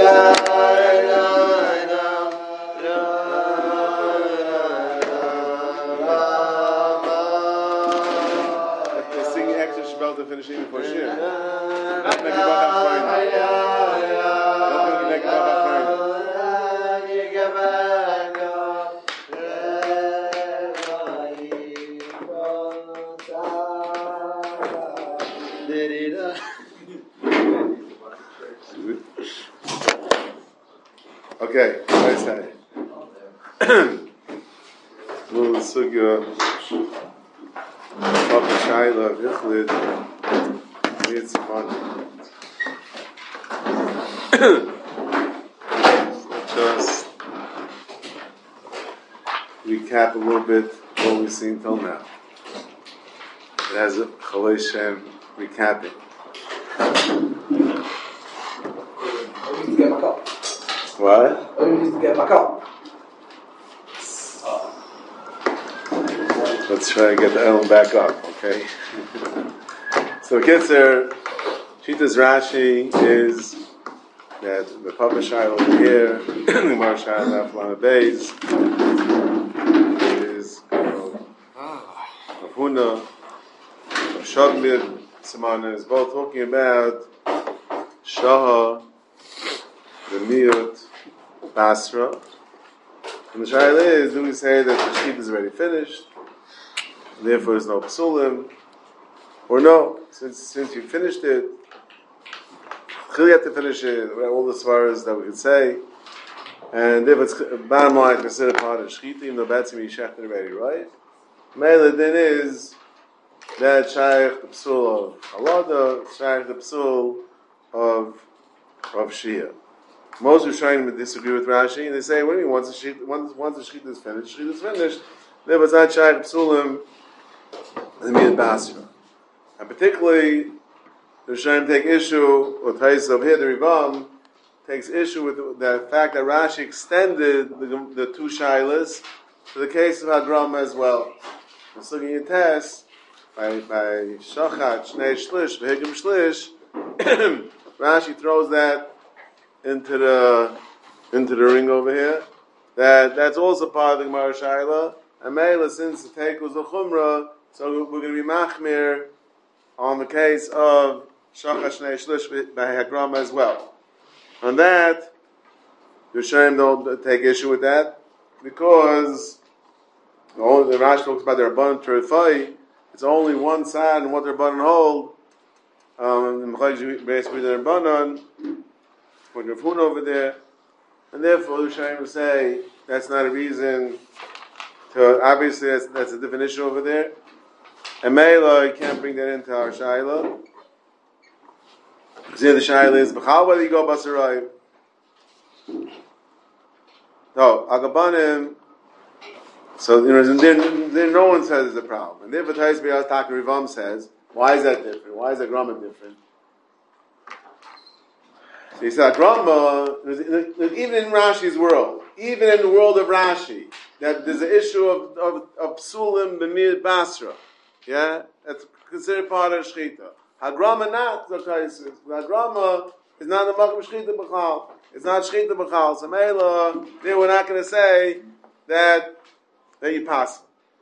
Singing extra Shabbat to finish even for Shir. Not make a bracha final. Don't make a bracha final. Okay, nice say. Little sugya. Papa Shaila, Vichlid, Mitzvah. Just recap a little bit what we've seen till now. It has a Chalei Shem recapping. What? I need to get back up. Let's try to get the Ellen back up, okay? So Kitzer, Shitas Rashi is that the Papa Shaila over here, the Mar Shaila Aflana Beis, is Huna, Shogmid, Simana is both talking about Shaha, the Miyut, Basra. And the Shaila is, do we say that the sheep is already finished? Therefore, there's no psulim, or no? Since you finished it, you have to finish it. All the svaras that we could say, and if it's bottom line considered part of shchita, even though that's me shechted already, right? Mele then is that shaykh the psul of halada, shaykh the psul of shia. Most Rishonim would disagree with Rashi, and they say, what do you mean? Once the shchita is finished, shchita is finished. Therefore, it's not shaykh the psulim. The Miyad Basra. And particularly, the Rishonim take issue, or Tais of here, the Rivam, takes issue with the fact that Rashi extended the two Shailas to the case of Hadrama as well. And so you test, by Shachat, Shnei Shlish, V'higim Shlish, Rashi throws that into the ring over here, that's also part of the Gemara Shaila, and Mela, since the take was the Chumrah, so we're going to be machmir on the case of Shachar Shnei Shlish by Hagrama as well. On that, the Rishonim don't take issue with that, because the Rashi talks about their Rabbanan Terefai, it's only one side and what their Rabbanan hold. The basically their Rabbanan, put Rav Huna over there, and therefore the Rishonim will say that's not a reason to, obviously that's a different issue over there. And Mela, you can't bring that into our Shaila. Because here the Shaila is, B'chal, whether you go Basarayim. No, Agabanim, so, then no one says it's a problem. And therefore, Tais B'yaz Taka Rivam says, why is that different? Why is Agrama different? So he said, Agrama, even in Rashi's world, even in the world of Rashi, that there's an issue of Psulim B'mir Basra. Yeah, that's considered part of Shechita. Hagrama not, the Tais says. Hagrama is not the Makam Shechita B'chal. It's not Shechita B'chal. So Mela, then we're not going to say that you pass.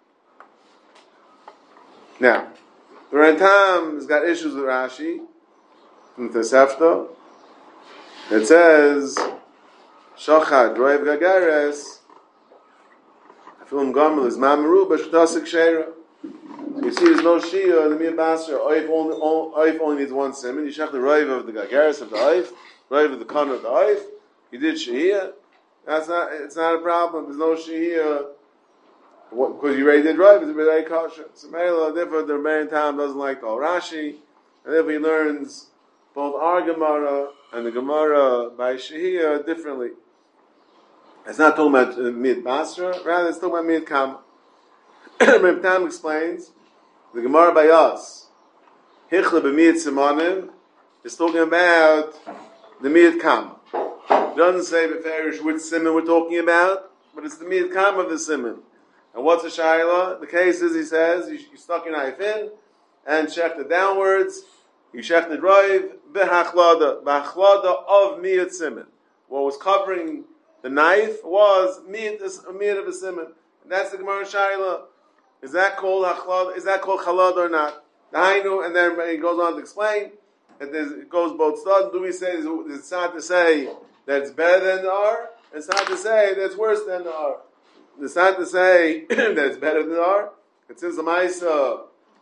Now, the Rantam has got issues with Rashi from Tosefta. It says, Shachad, Roev Gagares, Afilim Gomel is Mamaru, Bashtasik Sheira. So you see, there's no Shia in the Miyad Basra. Oif only needs one simon. You shach the Roev of the Gagares of the Oif, Roev of the Kana of the Oif. You did Shia. It's not a problem. There's no Shia. Because you already did Roev, it's already kosher. So Mela, therefore, the Rebbein Tam doesn't like the Rashi, and therefore he learns both our Gemara and the Gemara by Shehiyah differently. It's not talking about Mid Basra, rather it's talking about Mid Kam. Rebbein Tam explains the Gemara by us, Hichle b'Mid Simanim, is talking about the Mid Kam. It doesn't say beferish which simon we're talking about, but it's the Mid Kam of the simon. And what's the Shaila? The case is, he says, you stuck your knife in and checked it downwards. You checked it right, b'hachlada of miyat simon. what was covering the knife was miyat of a simon. And that's the Gemara Shaila. Is that called chalad or not? And then he goes on to explain that it goes both sides. Do we say it's not to say that it's better than the R? It's not to say that it's worse than the R. It's not to say that it's better than the R. It says the Maisa.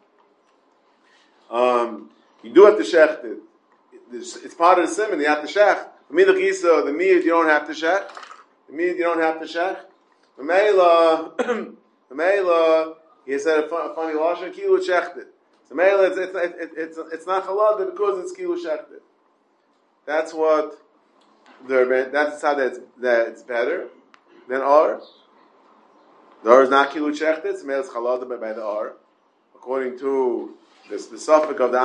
You do have to shecht it. It's part of the simon. You have to shecht. The miyad you don't have to shecht. The miyad you don't have to shecht. The meila, he said a funny lashon, kilu shechted. So meila, it's not halal because it's kilu shechted. That's what that's how that it's better than R. The R is not kilu shechted. So meila is halal by the R, according to the suffix of the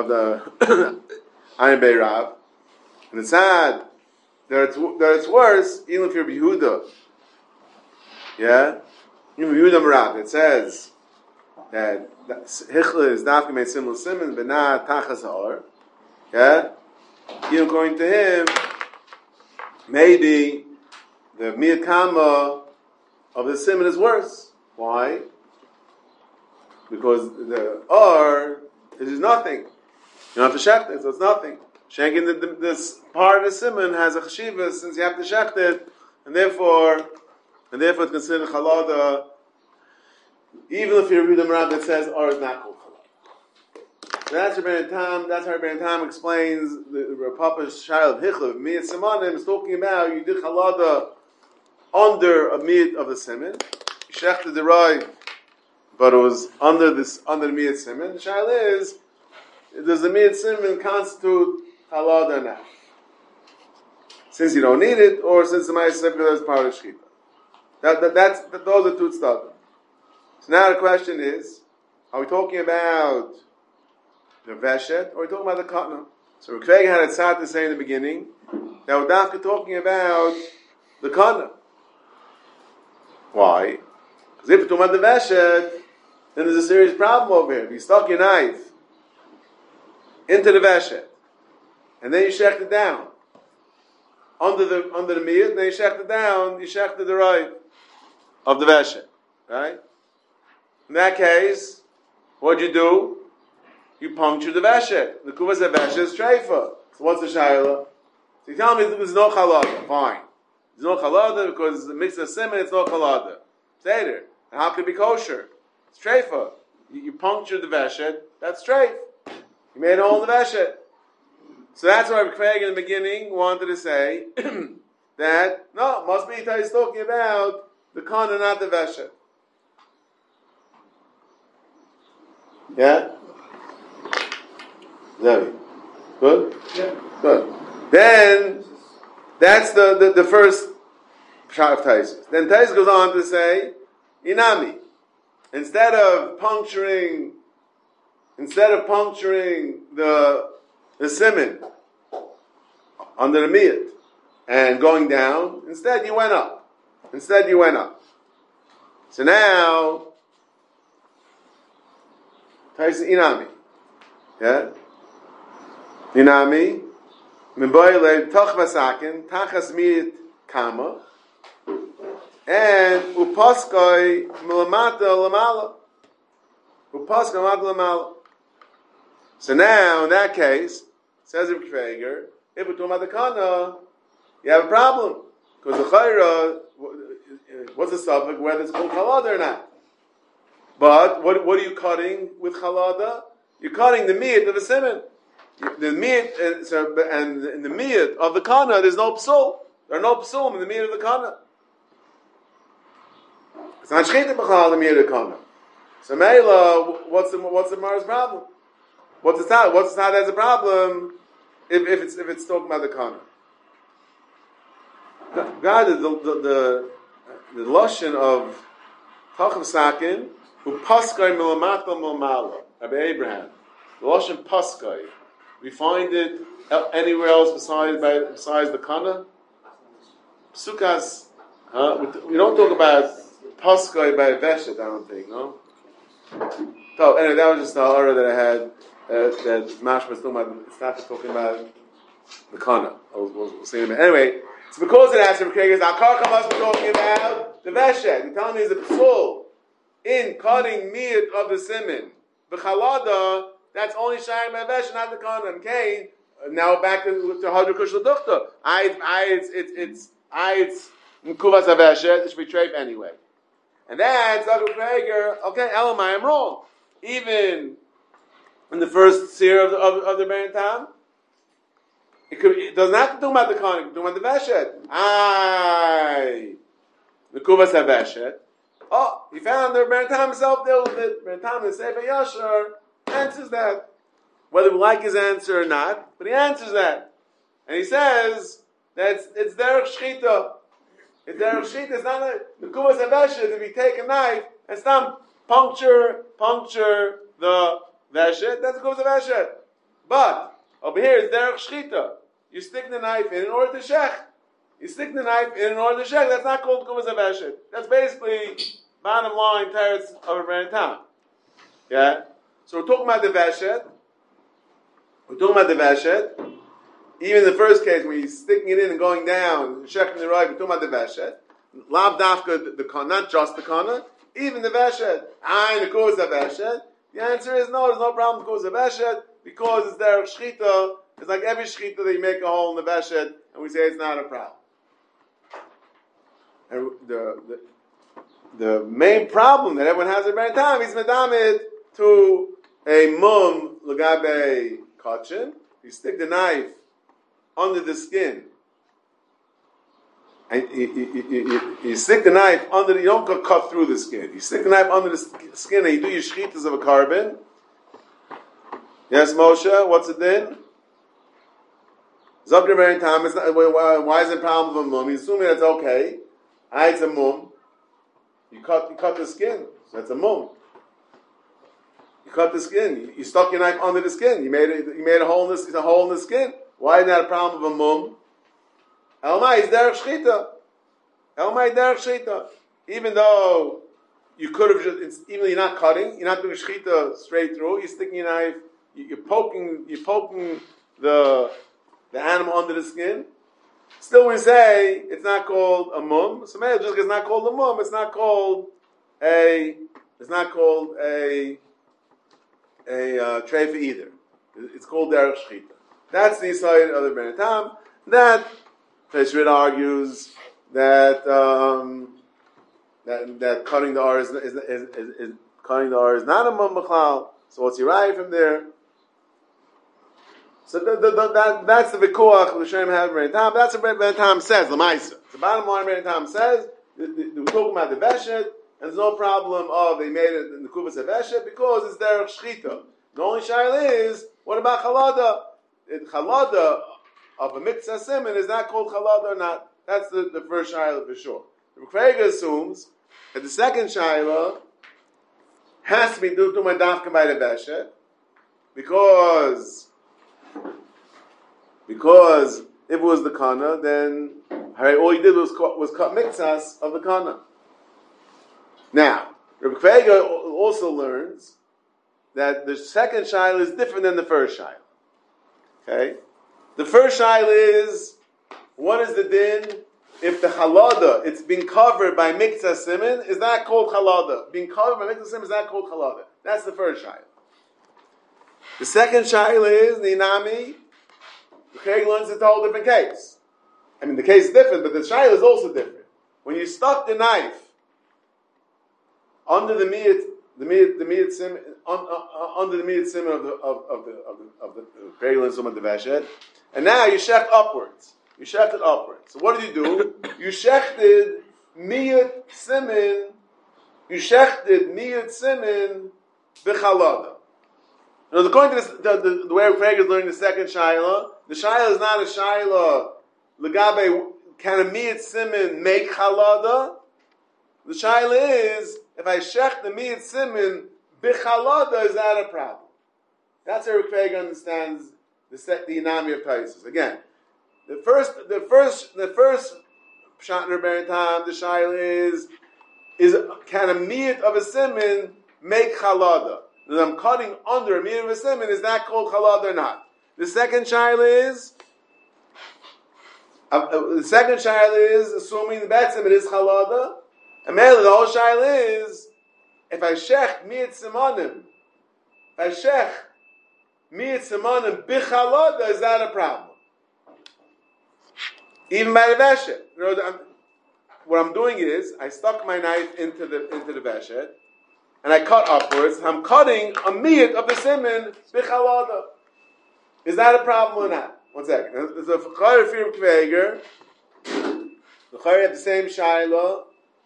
Ayin Bei Rav. And it's sad that it's worse even if you're Yehuda. Yeah, it says that Hichla is not going to be similar simon, but not Tachas Ha'or. Yeah, even according to him, maybe the Miyat Kama of the simon is worse. Why? Because the R is nothing. You don't have to shecht it, so it's nothing. Shanking this part of the simon has a cheshiva since you have to shecht it, and therefore it's considered chalada, even if you read the Marab that says R is not called chalada. So that's how Rabbeinu Tam explains the Papa's Shail of Hichlev. Miyat Simanim is talking about you did chalada under a miyat of the simon. You shechted the right, but it was under the miyat simon. The Shail is, does the miyat simon constitute chalada or not? Since you don't need it, or since the Ma'aseh is part of Shechita. Those are two stuff. So now the question is, are we talking about the Veshet, or are we talking about the Katna? So Craig had a tzad to say in the beginning that we're not talking about the Katna. Why? Because if we're talking about the Veshet, then there's a serious problem over here. If you stuck your knife into the Veshet, and then you shecht it down under the miyat, and then you shecht it down, you shecht it the right of the Veshet, right? In that case, what'd you do? You puncture the Veshet. The Kuvas of Veshet is treifa. So what's the Shaila? So you tell me there's no chalada. Fine. There's no chalada because it's a mix of simon, it's no chalada. Seder. And how can it be kosher? It's treifa. You puncture the Veshet, that's treif. You made a hole in the Veshet. So that's why Craig in the beginning wanted to say that, no, must be he's talking about the Kana, not the Veshet. Yeah? Zevi. Good? Yeah. Good. Then, that's the first shot of Taisus. Then Taisus goes on to say, Inami. Instead of puncturing the simon under the miyat and going down, instead you went up. So now, Taisus Inami. Yeah? Inami. Mimboyle toch vasakin, tachas miyat kama, and upaskoi milamata lamala. So now, in that case, says Reb Kveger, if we're talking about the kana, you have a problem. Because the chayra, what's the suffix, whether it's called chalada or not. But, what are you cutting with chalada? You're cutting the miyat of the simon. The miyat, and in the miyat of the kana, there's no psul. There are no psul in the miyat of the kana. It's not shchita b'chal the miyat of the kana. So Meila, what's the Mara's problem? What's the side that's a problem if it's talking about the kana? God, the lashon of Tachav Sakin, who paskai milamata milamala, Rabbi Abraham, the lashon paskai. We find it anywhere else besides the kana. Sukkahs, we don't talk about paskai by Veshet, I don't think, no. So anyway, that was just the order that I had. That Mashma was talking about. It's not talking about the kana. We'll see in a minute. Anyway, It's because it has to be Now, Karka must be talking about the Veshet. You're telling me there's a psul in cutting meat of the siman. The Chalada, that's only Shayim and Veshet, not the Kana. Okay, now back to Hadra Kushla Duchta. It's Mkuvas HaVeshet, it should be treif anyway. And that's Dr. Prager, okay, Elamai, I'm wrong. Even in the first seer of the Berentam, it doesn't have to do about the Kana, it can do about the Veshet. Mkuvas HaVeshet. Oh, he found the Berentam himself dealt with it. Berentam, the Sefer Yashar, answers that. Whether we like his answer or not, but he answers that. And he says that it's Derech Shchita. It's Derech Shchita. It's not the Kuvas HaVeshet. If you take a knife and stamp, puncture the Veshet, that's the Kuvas HaVeshet. But over here it's Derech Shchita. You stick the knife in order to shech. That's not called Kuvas HaVeshet. That's basically bottom line teretz of a Berentam. Yeah? So we're talking about the Veshet. Even in the first case, when he's sticking it in and going down, checking the right, we're talking about the Veshet. Lav dafka, the kana, not just the kana, even the Veshet. The Kuvas HaVeshet. The answer is no, there's no problem with Kuvas HaVeshet, because it's Derech Shchita. It's like every Shchita that you make a hole in the Veshet, and we say it's not a problem. And the main problem that everyone has at Berentam is medamid to a mum l'gabe kachin. You stick the knife under the skin, and you stick the knife under. You don't go cut through the skin. You stick the knife under the skin, and you do your shchitas of a carbon. Yes, Moshe. What's it then? Zakir Berentam. Why is it a problem with a mum? He's assuming that's okay. It's a mum. You cut the skin. So that's a mum. You cut the skin. You stuck your knife under the skin. You made a hole in the skin. Why is that a problem with a mum? Elmai is derech shchita. Even though you could have even though you're not cutting, you're not doing shchita straight through. You're sticking your knife. You're poking the animal under the skin. Still, we say it's not called a mum. So maybe just because it's not called a mum, it's not called a treifa either. It's called derech shchita. That's the side of the Berentam. That Teshrid argues that cutting the R is cutting the R is not a mum b'chlal. So what's your right from there? So that's the vikuach the Shem have Berentam. That's what Berentam says. L'maisa. The bottom line Berentam says we're talking about the Veshet, and there's no problem of they made it in the Kuvas HaVeshet because it's derech shchita. The only shaila is what about chalada? Chalada of a mitzvah siman is that called chalada or not? That's the first shaila for sure. The Krega assumes that the second shaila has to be due to my dafka by the Veshet because if it was the kana, then all he did was cut mitzvahs of the kana. Now, Rabbi Kvega also learns that the second shaila is different than the first shaila. Okay? The first shaila is, what is the din if the halada, it's been covered by mitzvah siman, is that called halada? Being covered by mitzvah siman, is that called halada? That's the first shaila. The second shaila is, Ninami, the Kvega learns it's a whole different case. I mean, the case is different, but the shaila is also different. When you stuck the knife under the miyat sim under the miyat sim of the Kvega of the Veshet, and now you shech upwards. You shechted it upwards. So what did you do? You shechted miyat simin. You shechted miyat simin b'chalada. Now, according to the way Craig is learning the second shaila, the shaila is not a shaila. Legabe can a miyat simin make chalada? The shaila is if I shech the miyat simin b'chalada, is that a problem? That's how Craig understands the Inami of Taisus. Again, the first pshat in Berentam, the shaila is can a miyat of a simin make chalada? That I'm cutting under a miyat of a siman, is that called chalad or not? The second shaila is The second shaila is assuming the betzim it is chalada, and mainly the whole shaila is if I shech miyat simonim, bichalada, is that a problem? Even by the veshet. What I'm doing is I stuck my knife into the veshet, and I cut upwards. I'm cutting a miyat of the siman bichalada. Is that a problem or not? 1 second. There's a chayr firm kveger. The chayr have the same shaila.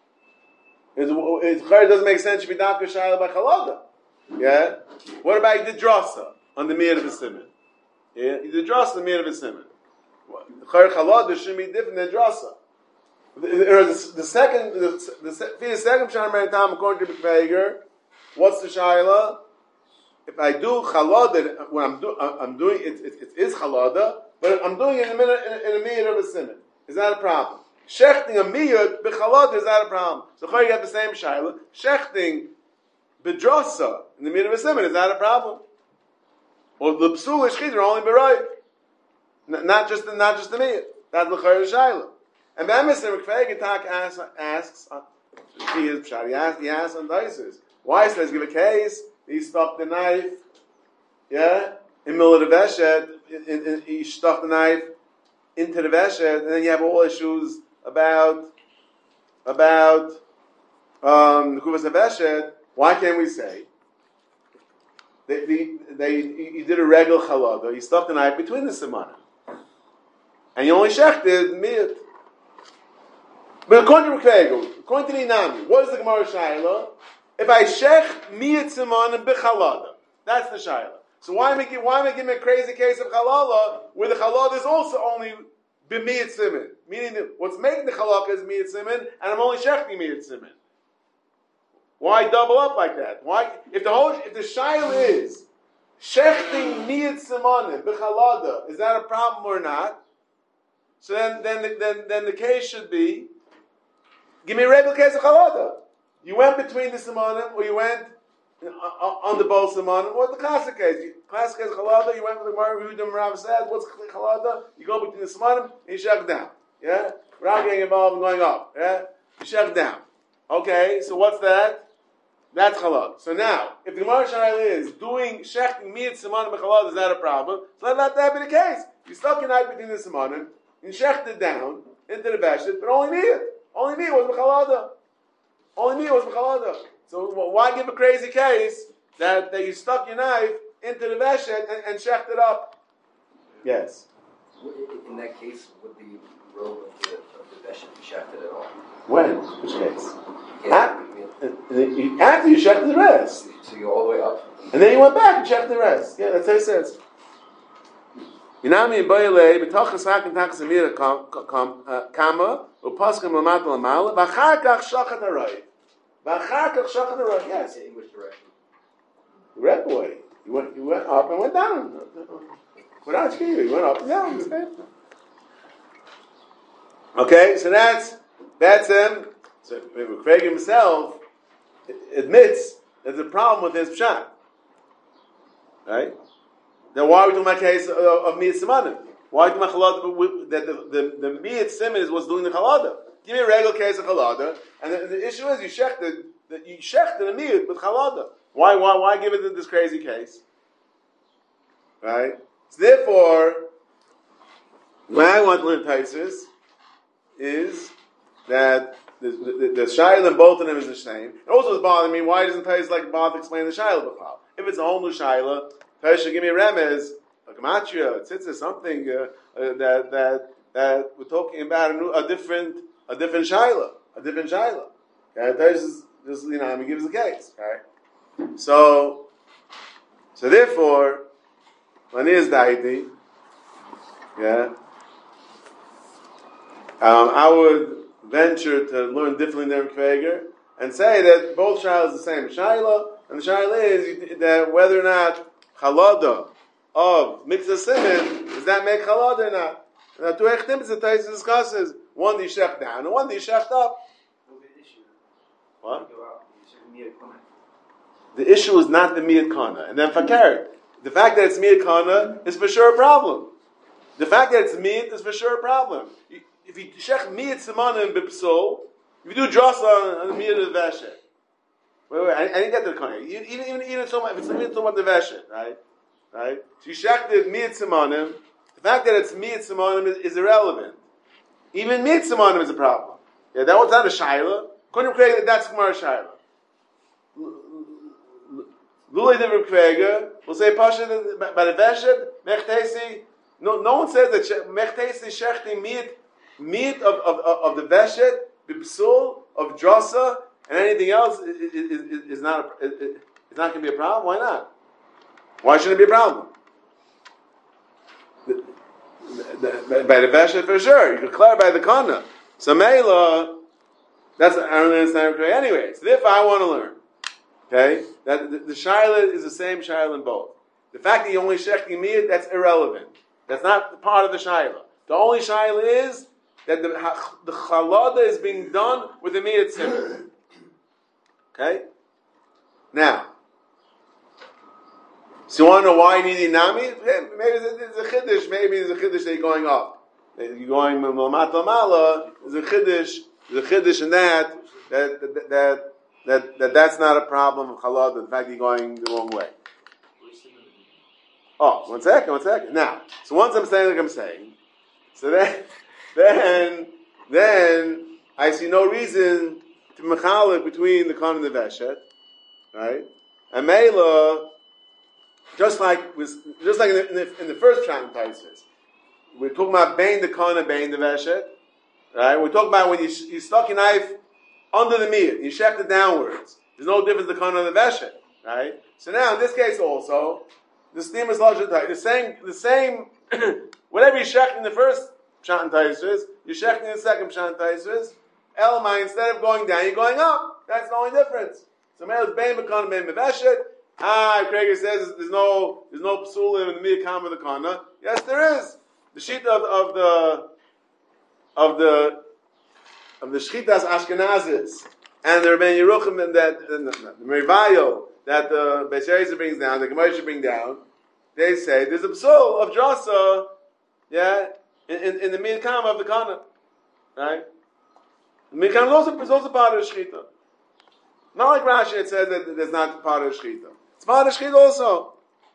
It doesn't make sense to be dafka shaila by chalada. Yeah. What about you did drasa on the miyat of the siman? Yeah. You did drasa on the miyat of the siman. The chayr chalada should be different than drasa. The second shaila time according to Kveger, what's the shaila? If I do chalada, when I'm doing it is chalada, but I'm doing it in a miyat of a siman. Is that a problem? Shechting a miyat b'chalada, is that a problem? So you have the same shaila. Shechting b'drasa in the miyat of a siman, is that a problem? Or the psul ishchid are only b'rayit, not just the miyat. That's the chayr shaila. And B'emes Kvegetak asks, he asks on Daisus, why says give a case? He stuck the knife, yeah, in the middle of the veshet. He stuck the knife into the veshet, and then you have all issues about the kuvas of veshet. Why can't we say he did a regular chalada? He stuck the knife between the simanim, and you only shechted miyat. But according to Kveger, according to the Inami, what is the Gemara shaila? If I shech miyat simanim b'chalada, that's the shaila. So why am I giving a crazy case of halala where the halala is also only b'miyat siman? Meaning that what's making the halakha is miyat siman, and I'm only shechting miyat siman. Why double up like that? Why, if the shaila is shechting miyat simanim b'chalada, is that a problem or not? So then the case should be, give me a regular case of halada. You went between the simanim, or you went on the both simanim. What's the classic case? Classic case of halada, you went with the Gemara, Yehudim Rav says, what's halada? You go between the simanim, and you shech down. Yeah? Without getting involved and going up. Yeah? You shech down. Okay, so what's that? That's halada. So now, if the Gemara Shaila is doing shechting miyat simanim b'chalada, is that a problem? So let that be the case. You stuck your knife between the simanim, and shecht it down into the bashet, but only miyat. Only miyat was b'chalada. Only miyat was b'chalada. So why give a crazy case that you stuck your knife into the bashet and shecht it up? Yes. In that case, would the robe of the bashet be shechted at all? When? Which case? After you shecht the rest. So you go all the way up? And then you went back and shecht the rest. Yeah, that's how it says. Inami boyle betachas hakin takas amira kama upaskim lamat lamal v'achar kach shachat haray yes. In which direction? The red boy. You went up and went down. Without shkir, you went up and down. Okay, so that's him. So Craig himself admits there's a problem with his pshat. Right? Then why are we talking about the case of miyat simanim? Why are we talking about chalada that the miyat siman is what's doing the chalada? Give me a regular case of chalada, and the issue is you shechted the miyat with chalada. Why give it this crazy case? Right? So therefore, what I want to learn Taisus is that the shayla in both of them is the same. It also is bothering me. Why doesn't Taisus like bother to explain the shayla b'chal? If it's a whole new shayla, Taisus should give me a remez, a gematria, tzitza, something that we're talking about a different shayla, Okay, Taisus just he gives the case. Okay, so therefore, when is daiti, yeah, I would venture to learn differently than Kveger and say that both shayla is the same shayla, and the shayla is that whether or not chalada of mitzvah siman, does that make chalada or not? Now, two echtim the Taisus discusses one that you shech down and one that you shech up. What? The issue is not the miyat kana, and then fakir. The fact that it's miyat kana is for sure a problem. The fact that it's meat is for sure a problem. If you shech meat simanim b'psul, if you do drasa on the meat of the veshet. Wait, I didn't get to the corner. Even so much, if it's even so much the veshet, right? So you shech the meat simanim. The fact that it's meat simanim is irrelevant. Even meat simanim is a problem. Yeah, that was not a shaila. Couldn't create that. That's Gemara shaila. Lulei Divrei Krega will say Pasha by the veshet mechtesi. No one says that mechtesi shechti meat of the veshet b'psul of drasa and anything else is not it's not going to be a problem. Why not? Why shouldn't it be a problem? By the veshet for sure. You could clarify the kana. So Meila, that's I don't understand it anyway. So therefore I want to learn. Okay? That the shaila is the same shaila in both. The fact that you only shechting meat, that's irrelevant. That's not part of the shaila. The only shaila is that the chalada is being done with the meat simmer. Okay? Now, so you want to know why you need inami? Maybe there's a chiddush. Maybe there's a chiddush that you're going up. You're going ma'amata mala. There's a chiddush in that's not a problem of challah, the fact that you're going the wrong way. Oh, one second. Now, so once I'm saying like I'm saying, so then I see no reason to mechalik between the Kon and the Veshet, right? And Mela, just like in the first Shan Taisis, we're talking about Bain the Kon and Bain the Veshet, right? We're talking about when you stuck your knife under the meat, you shech it downwards. There's no difference the Kon and the Veshet, right? So now in this case also, the steamer is the same. Whatever you shech in the first Shan Taisis, you shech in the second Shan Taisis. Elamai, instead of going down, you're going up. That's the only difference. So Mela is Bain B'Kon Bain B'Veshet. Krager says there's no psulim in the miyakam of the kana. Yes, there is. The sheet of the Shchitas Ashkenazis and the Rebbein Yeruchim and the Merivayel that the Beis Yosef brings down, the Gemara should bring down, they say there's a psul of drasa, in the Miyakam of the Kana. Right? The Miyakam is also part of the Shchita. Not like Rashi, it says that there's not part of the Shchita. It's part of the Shchita also.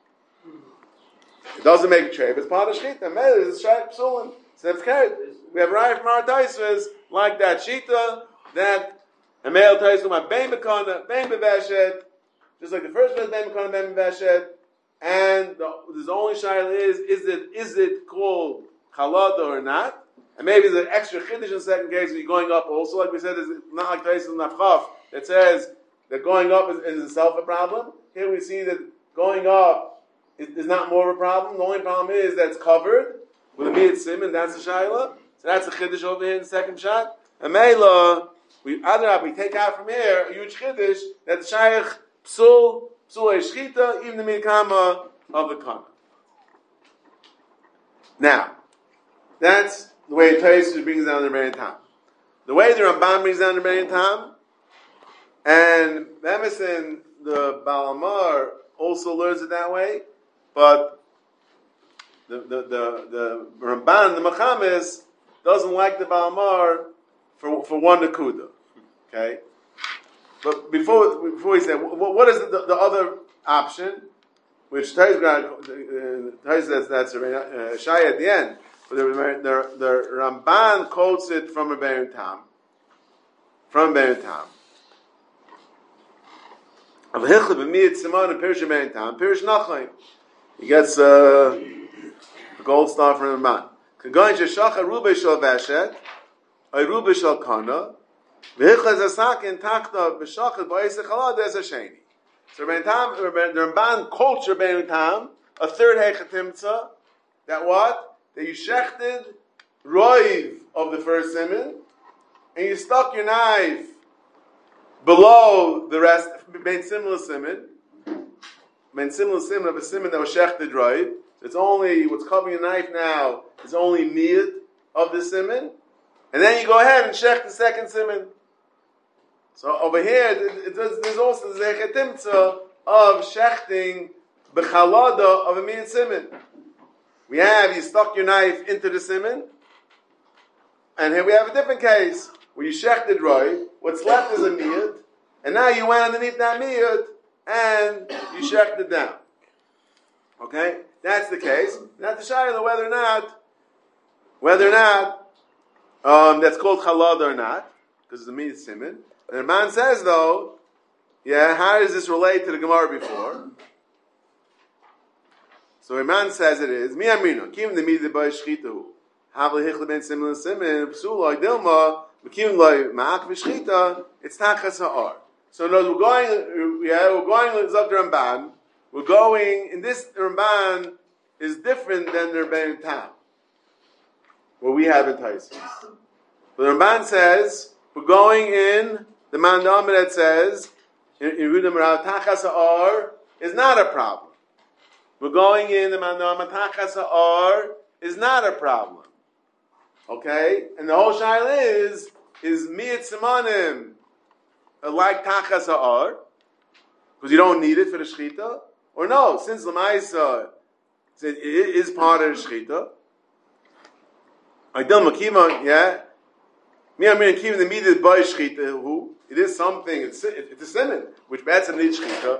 It doesn't make a trade, but it's part of the Shchita. There's a Shchita psulim. So we have Raya from our Taisvas like that Shita, that a male Taisvas my Bain B'Kana, Bain B'Veshet, just like the first one is Bain B'Kana, Bain B'Veshet, and the only shaila is it called Chalada or not? And maybe there's an extra chiddush in the second case when you're going up also, like we said, it's not like Taisvas Nafchaf that says that going up is itself a problem. Here we see that going up is not more of a problem. The only problem is that it's covered with a miyat simon, that's the shaila. So that's the chiddush over here in the second shot. And Mela, we take out from here a huge chiddush that the shaykh psul shchita, even the mikama of the kana. Now, that's the way Tosfos brings down the Rebbein Tam. The way the Ramban brings down the Rebbein Tam, and Emerson, the Baal Amar, also learns it that way, but the Ramban, the Mechamis, doesn't like the Baal Amar for one nakuda. Okay? But before we say, what is the other option? Which Tais that's Shai at the end. But the Ramban quotes it from Rebbein Tam. From Rebbein Tam. Of Hichle b'miyat Simon and Pirish Rebbein Tam, Pirish Nachlaim. He gets a gold star from Ramban. Kagoyin sheshacha rubei shel veshet, ay rubei shel kana, v'hichle zasakin takta b'shachet b'ayis echalad ez hasheni. So the Ramban quotes Rebbein Tam, a third hechatimtza, that what? That you shechted roiv of the first siman, and you stuck your knife below the rest, made similar siman of a siman that was shechted roiv. It's only, what's covering your knife now is only niyat of the siman, and then you go ahead and shech the second siman. So over here, there's also the zechetimtza of shechting b'chalada of a miyat siman. We have you stuck your knife into the siman, and here we have a different case where you shechted roiv. What's left is a miyut, and now you went underneath that miyut and you shechted down. Okay, that's the case. Not the shayla whether or not that's called chalad or not, because it's a miyut siman. And the man says though, how does this relate to the Gemara before? So Iman says it is. Mi amrino. Kim the miyut by shchitahu. Havli hichle ben siman siman. Psuloi dilma. Kim loy ma'ak v'shchita. It's tachas ha'ar. So no, we're going Zok Ramban. We're going, in this Ramban is different than the Rebbeinu Tam, what we have in Taisus. The Ramban says, we're going in the Mandam that says, in Rudam Rav Tachas Ha'ar is not a problem. We're going in the Mandam Tachas Ha'ar is not a problem. Okay? And the whole shaila is Miyat Simanim like Tachas Ha'ar, because you don't need it for the Shechita, or no, since Lamaisa it is part of the Shechita. Aydel Makima, Mi Amrin Kim the Midah by Shechita, who? It is something, it's a siman, which bats and needs Shechita.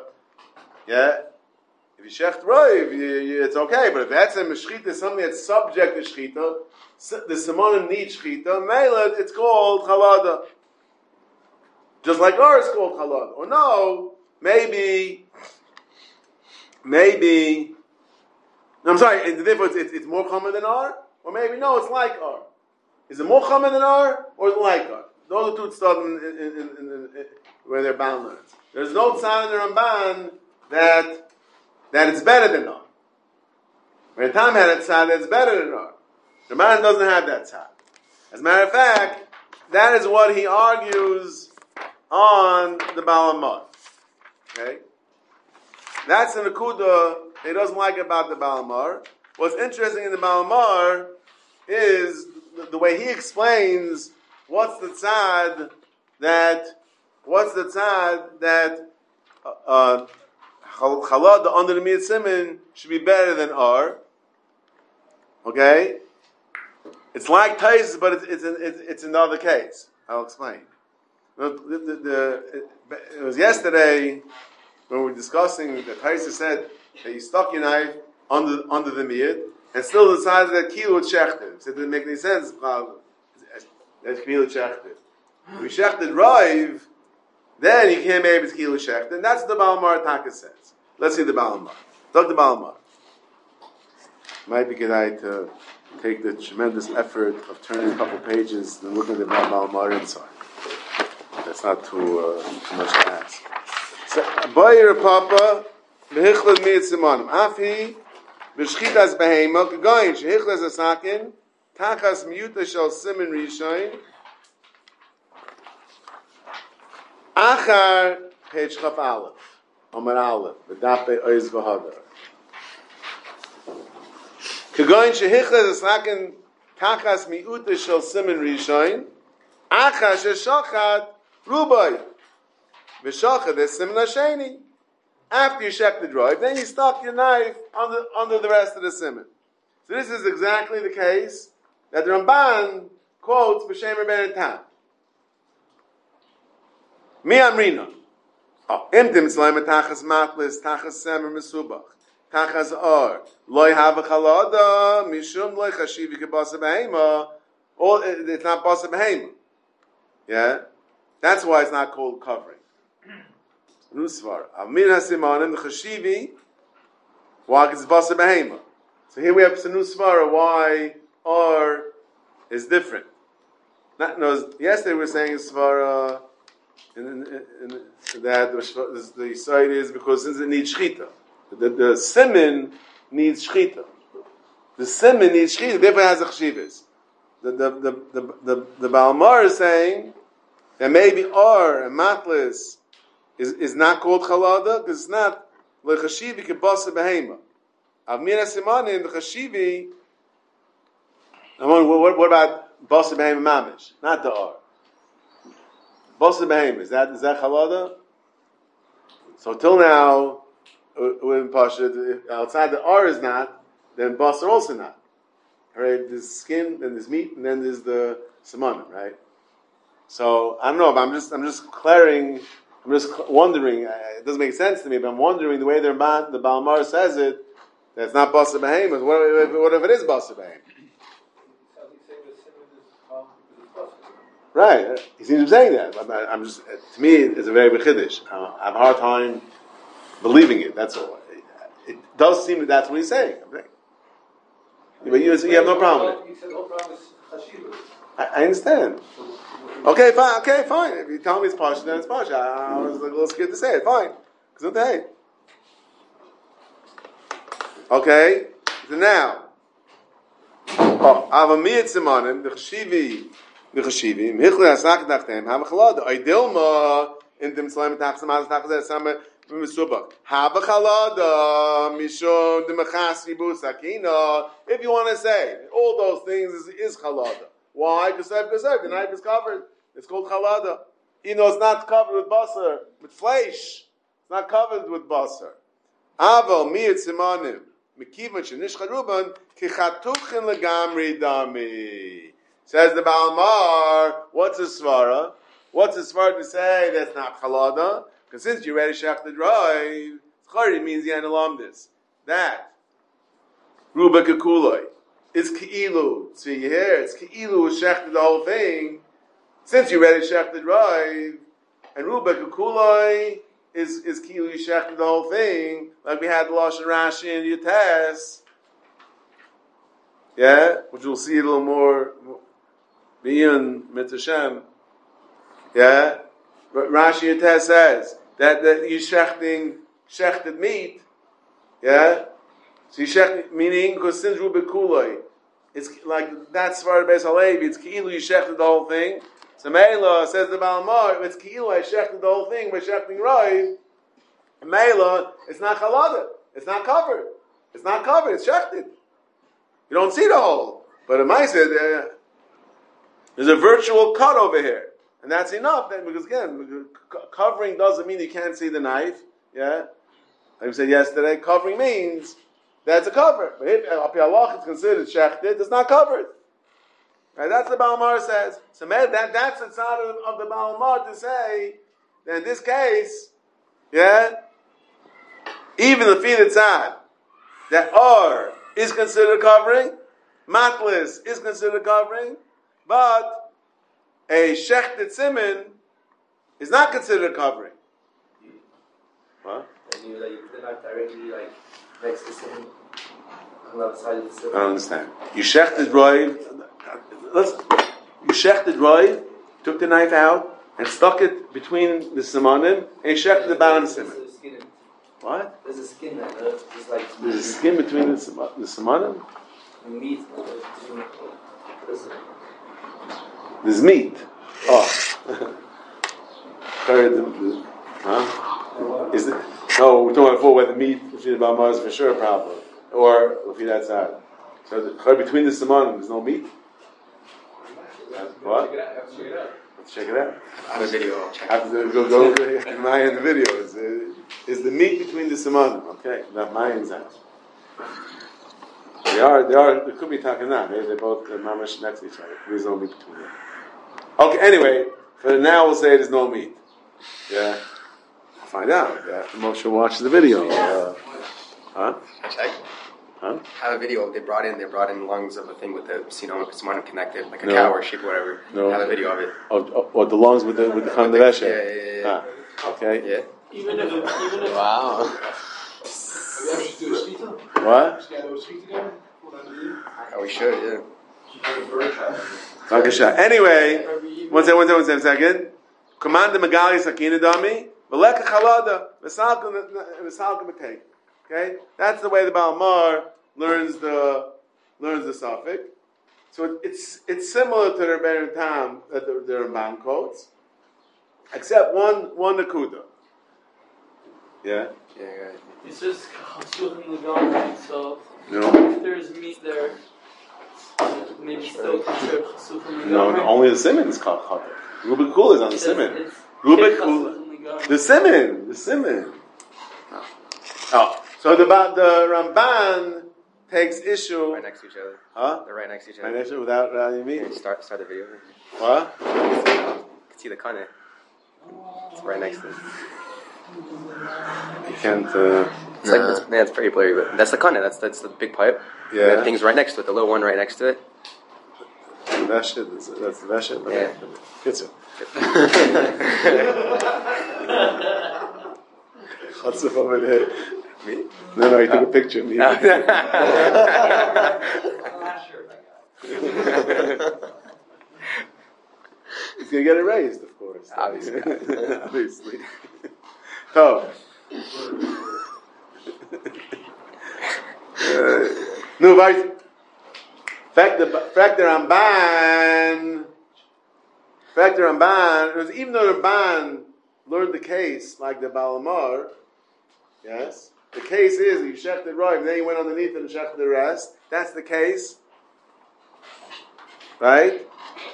If you shecht roiv, it's okay, but if that's a Shechita, something that's subject to Shechita, the Simonim needs Shechita, Mela, it's called Chalada. Just like ours is called Chalada. Or no, maybe, I'm sorry, therefore it's more common than R, or maybe no, it's like R. Is it more common than R, or is it like R? Those are two stuff in where they're bound on it. There's no sign in the Ramban that it's better than R. When Tam had a tzad that's better than R. The Ramban doesn't have that tzad. As a matter of fact, that is what he argues on the Balamot. Okay? That's the Nakuda he doesn't like about the Balamar. What's interesting in the Balamar is the way he explains what's the tzad that Chalad under the Miyat Siman should be better than R. Okay? It's like Tais, but it's another case. I'll explain. It was yesterday when we were discussing that Tais said that you stuck your knife under the Miyat and still decided that Kilu Shechted. So it didn't make any sense. That's Kilu Shechted. If we Shechted Raiv, then you can't maybe it's Kilu Shechted. And that's what the Balamar Taka says. Let's see the Balamar. Talk the Balamar. Might be good to take the tremendous effort of turning a couple pages and looking at the Balamar inside. That's not too much to ask. So, Bayir Papa, Behichlad Miyat Simanim. Afi, B'shchitas Behema, K'goyin, Shehichlad Zasakin, Tachas Miyuta Shal Siman Rishayin, Achar, page Chaf Aleph, Omar Aleph, V'dape Oiz V'hadar. K'goyin, Shehichlad Zasakin, Tachas Miyuta Shal Siman Rishayin, Achar Sheshachat, Rubai. V'shachad is Siman Hasheni. After you check the drive, then you stuck your knife under the rest of the siman. So this is exactly the case that the Ramban quotes B'Shem Rebbeinu Tam. Mi Amrina. Imtim Tzlaim Tachas Matlis, Tachas Semer Mesubach, Tachas Or, Loi Hava Chalada, Mishum Loi Chashivi K'Basa Behema, or it's not Basa Behema. Yeah? That's why it's not called covering. Nusvar. Amir Hasimanim, the Chashivi, why it's Basa Behema. So here we have Nusvar, why R is different. Yesterday we were saying Svara that the side is because since it needs Shchita. The Siman needs Shchita. The Siman needs Shchita, therefore it has a Chashivis. The Balamar is saying that maybe R and Matlis is not called Chalada because it's not L'chashivi K'basa Behema. Avmir Simanim, the Chashivi. What about Basa Behema Mamish? Not the R. Basa Behema, is that Chalada? So till now, when Pasha, outside the R is not, then basar also not. Right? There's skin, then there's meat, and then there's the simanim, right? So I don't know. But I'm just clearing. I'm just wondering. It doesn't make sense to me, but I'm wondering the way the Balmar says it. That it's not basar behemoth. What if it is basar behemoth? Right. He seems to be saying that. I'm just. To me, it's a very big chiddush. I have a hard time believing it. That's all. It does seem that that's what he's saying. But you have no problem with it. I understand. Okay, fine. If you tell me it's partial, then it's partial. I was like a little scared to say it. Fine. Because hey. Okay. So now, Avamiyat Simanim, the Cheshivi, Michle Asak Nachtem, Havachalada, Aidilma, in dem Slaim Tachsamaz Tachzeh Sama Misubak, Havachalada, Mishon, the Machasi Busakina. If you want to say all those things is Chalada. Why? Because the knife is covered. It's called Chalada. Even though it's not covered with basar, with flesh. It's not covered with basar. Aval Miyat Simanim. Says the Balmar, what's a svara? What's a svara to say that's not chalada? Because since you already shechted right, chari means you analam this. That ruba kekuloi is keilu. So you hear it's keilu shechted the whole thing. Since you already shechted right, and ruba kekuloi is kilu yishechted the whole thing, like we had the Lashon Rashi and Yutes, yeah, which we'll see a little more beyond Mitzvah, yeah. But Rashi Yutes says that shechted meat, yeah. So yishechted meaning because since rubikuloi, it's like that's Svarad Beis Halevi. It's kilu yishechted the whole thing. So Meila says the Balmar, if it's Ki'ilu, I shechted the whole thing by shechting Roiv, Meila, it's not Chalada. It's not covered. It's not covered, it's shechted. You don't see the hole. But in my said, there's a virtual cut over here. And that's enough then, because again, covering doesn't mean you can't see the knife. Yeah? Like we said yesterday, covering means that's a cover. But if Allah is considered shechted, it's not covered. Right, that's what the Balmar says. So that's the side of the Balmar to say that in this case, yeah, even the feet side that R is considered covering, matlis is considered covering, but a shechted siman is not considered covering. What? And you put the knife directly next to the siman on the other side of the siman. I don't understand. You shechted roiv. You shechted roiv, took the knife out and stuck it between the simanim and you shechted the bottom siman. What? There's a skin there. There's a skin between the simanim? Meat. There's meat. Oh. Huh? Is it? No, we're talking about whether meat between the Balmar is for sure a problem. Or if that side. So between the simanim there's no meat? What? Let's check it out. I have a video. I have to go in my end the video. Is the meat between the simanim? Okay, not my example. They could be talking now. They're both mamash next to each other. There's no meat between them. Okay, anyway, for now we'll say there's no meat. Yeah. I'll find out. Yeah. Moshe watches the video. Huh? Check. Huh? I have a video. They brought in lungs of a thing with the simanim connected, like a cow or sheep or whatever. No. I have a video of it. Oh, the lungs with the Kandavesha. Yeah. Okay. Yeah. Even if wow. What? Oh, we should, yeah. Anyway, one second. Command the Magali Sakina Dami, Veleka Chalada, Vesalka B'Kei. Okay? That's the way the Balmar learns the suffix. So it's similar to the Rebbeinu Tam that the Ramban quotes, except one Nakuda. Yeah? Yeah. it says Chasuf in the garment, so No. if there's meat there, maybe still consider Chasuf in the No, garment. only the Siman is called Chater. Rubik Kul is on the Siman. Rubik Kul. The Siman. Oh. So the Ramban takes issue. Right next to each other. Huh? They're right next to each Right other. next to it without you Here, mean? start the video. What? You can see the Kane. It's right next to it. You can't. It's like it's pretty blurry, but that's the Kane. That's the big pipe. Yeah. And that thing's right next to it. The little one right next to it. That's the Veshit. Yeah. Good sir. What's up over there? Me? No, he took a picture of me. I'm not sure if I got it. He's gonna get it raised, of course. Obviously. Obviously. Oh. No, right. Fact the Ramban, it was even though the Ramban learned the case like the Balamar, yes, the case is you shech the right, and then you went underneath it and shech the rest. That's the case, right?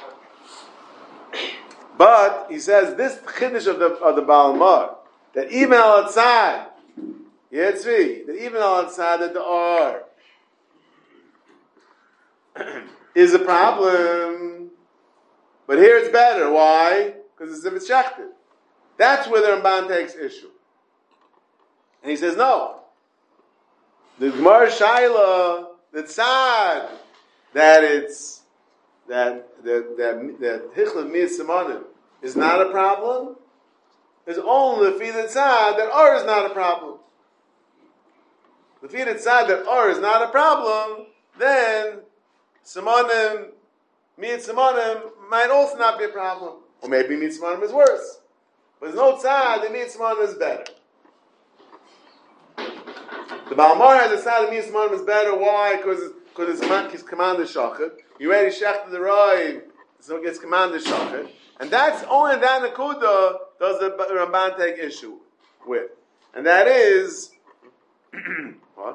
But he says this chiddush of the Balamar that even outside, Yetzvi, that even outside that the R is a problem. But here it's better. Why? Because it's if it's shechted. That's where the Ramban takes issue. And he says, no. The Gemara Shaila, the tzad, that it's that Hichlav Miyat Simonim is not a problem, is only the the tzad that R is not a problem. The the tzad that R is not a problem, then Simonim, Miyat Simonim might also not be a problem. Or maybe Miyat Simonim is worse. But there's no tzad that Miyat Simonim is better. The Balmar has a tzad that Miyat Simonim is better. Why? Because his commanded shachar. You already shechted the roi, so it gets commanded shachar. And that's only that Nakuda does the Ramban take issue with. And that is what?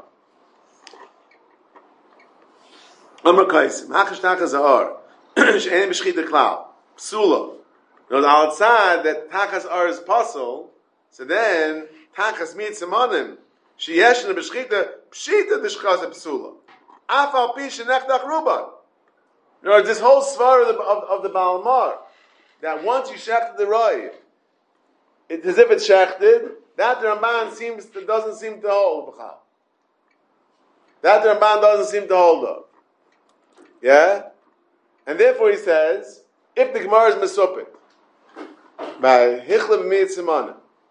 Amar Kaisim, Hachash Taka Zahar, She'en B'Shchita Klal, Psula. Now the outside that Takas Ar is puzzle, so then Takas Miyat Simonim, She'yeshna B'Shchita, Pshita D'Shchasa Psula. Afal Pi She'nechdach Ruban. In other words, this whole svar of the Balmar, that once you shechted the roi, it's as if it's shechted, that the Ramban doesn't seem to hold. That the Ramban doesn't seem to hold up. Yeah? And therefore he says, if the Gemara is mesupik, by Hichlav Miyat Simonim,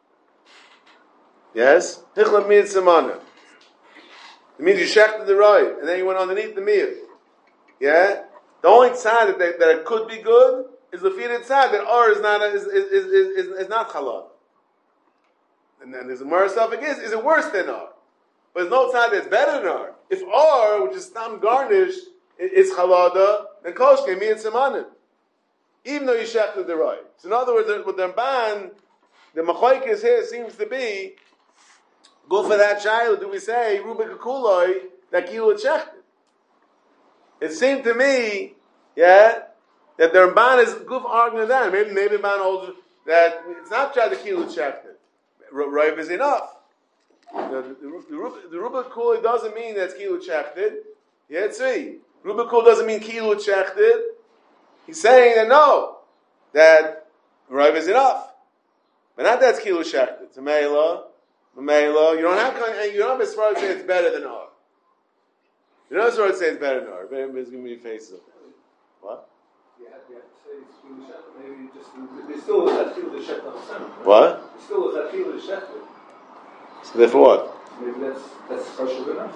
yes? Hichlav Miyat Simonim. It means you shechted the roi, and then you went underneath the meal. Yeah? The only tzad that it could be good is the feed tzad that R is not halal. And then there's a more suffix is it worse than R? But there's no tzad that's better than R. If R, which is stam garnished, is halada, then koshke Miyat Simonim. Even though you shechted the right. So in other words, with the Ramban, the machoikis here seems to be, go for that child, do we say, Rubik Akuloi, that Kilu shechted? It seemed to me, yeah, that the Ramban is goof arguing that. Maybe Ramban holds that it's not just the Kilu shechted. Raiv is enough. The Rubik Akuloi doesn't mean that's Kilu shechted. Yeah, it's me. Rubik Akuloi doesn't mean Kilu shechted. He's saying that no, that Raiv is enough. But not that's Kilu shechted. It's a Meila. You don't have a svara to say it's better than R. You don't have a svara to say it's better than R. Everybody's giving me faces up there. What? Yeah, to say it's Kilu shechted. Maybe just they still look at Kilu shechted on the center. What? They still look at Kilu shechted. So therefore what? Maybe that's partial enough.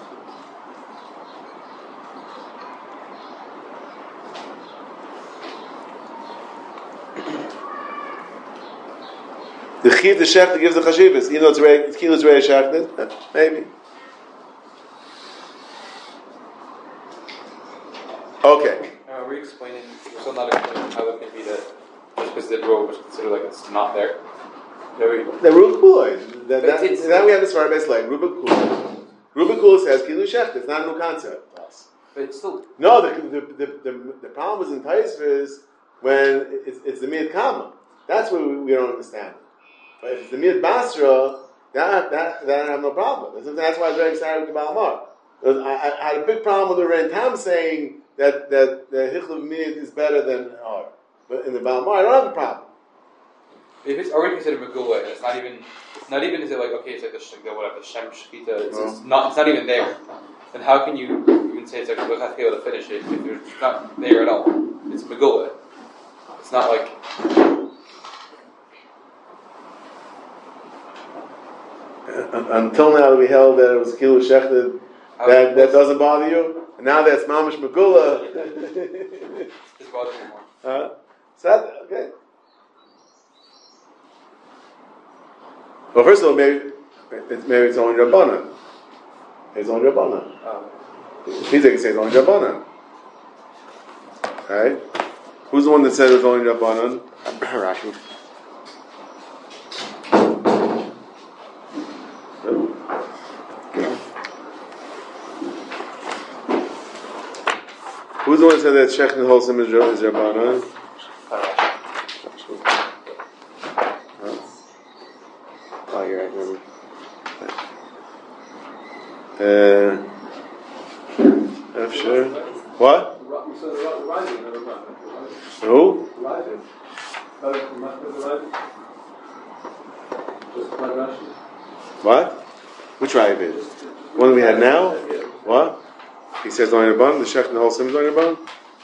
The chiv, the shechted gives the chashivas, even though it's kilu's ready shechted, maybe. Okay. Are we explaining? We're still not explaining how that can be that just because the robe was considered like it's not there. There we go. The Rubik Kuloi. Now we have this far base line. Rubik Kuloi. Rubik Kuloi says kilu shechted. It's not a new concept to us. But it's still. No, the problem was in Taisvis when it's the Miyat Kama. That's what we don't understand. But if it's the Miyat Basra, that I have no problem. That's why I was very excited with the Balamar. I had a big problem with the Ren Tam saying that the Hichle Mid is better than R. But in the Balmar, I don't have a problem. If it's already considered Megillah, and it's not even is it like, okay, it's like the whatever, the Shem Shechita, it's not even there, then how can you even say it's like, we'll have to be able to finish it if it's not there at all? It's Megillah. It's not like... Until now we held that it was Kilu Shechted, that doesn't bother you, and now that's Mamish Megillah. It's bothering me more. So that, okay. Well, first of all, maybe it's only Rabbanan. It's only Rabbanan. He's going to say it's only Rabbanan. Right? Who's the one that said it's only Rabbanan? Rashi. Who's the one that said that Shech and Holsim is Rabbanan? Oh, you're right. Remember. I'm sure. What? Who? What? Which Ravid? The one we had now? What? He says only Rabbanan. The Shech and Holsim is only Rabbanan.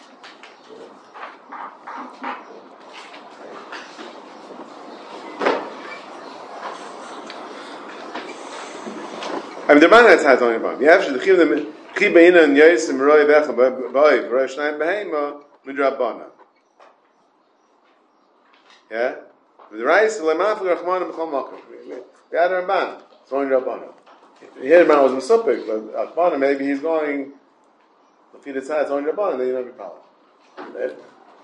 I mean, the man has only Rabbanan. You have to Chi beina and Yaisim Roi Vecha B'Oiv Roi Shnayim Behema Midrabbanan. Yeah? The Reis Lemaf Rachman B'Chol Makom. We had a Rabbanan. It's only Rabbanan. Here the man was Mesupik, but Rabbanan maybe he's going. If he decides it's only Rabbanan, then you don't have a problem. Right?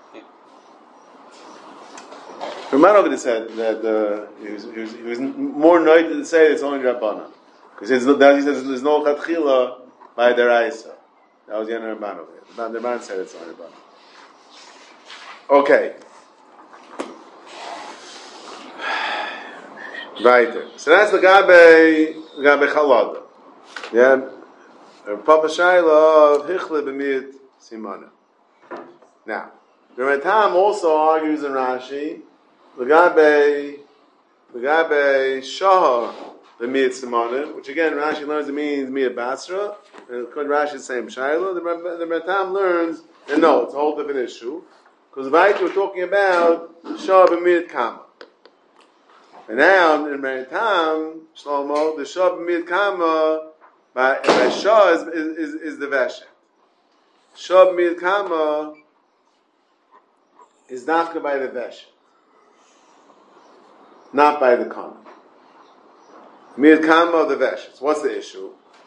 Rabbanan already said that he was more annoyed to say it's only Rabbanan. Because he says there's no Chatchila by the Raisa. That was the end of Rabbanan over here. The man said it's only Rabbanan. Okay. Right. So that's the Gabe Chalada. Yeah. Papa Shaila of Hichle B'miyat Simana. Now, the Ratam also argues in Rashi, the Gabe Shah B'miyat Simana, which again Rashi learns it means Miyat Basra, and Rashi is saying Shaila. The Ratam learns that no, it's a whole different issue, because right we're talking about Shah B'miyat Kama. And now in Ratam, Shlomo, the Shah B'miyat Kama by Shah is the Veshet. Shah B'miyat Kama is dafka by the Veshet, not by the Kama. Miyat Kama of the Veshet. So what's the issue?